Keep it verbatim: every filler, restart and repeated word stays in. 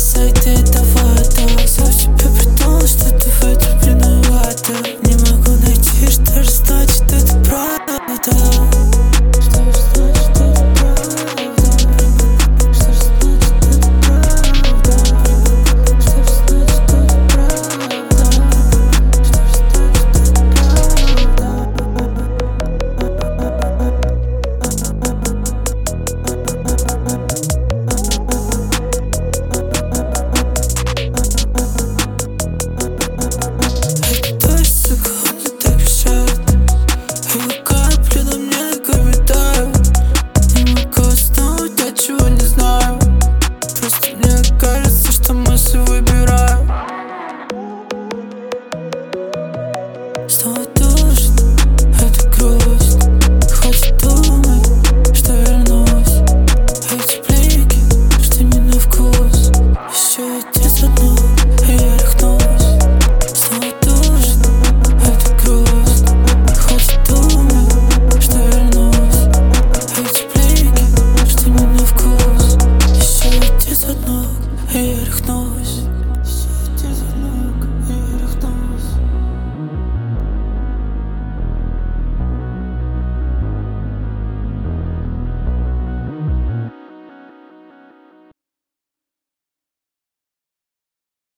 сайты этого то сам себе придумал, что ты в этом виновата. Не могу найти, что же значит это правда. Снова дождь, это грусть. Хватит думать, что вернусь. Эти блики, что не на вкус. Еще идти со дна, и я рехнусь. Снова дождь, это грусть. Хватит думать, что вернусь. Эти блики, что не на вкус. Еще идти со дна, и я рехнусь.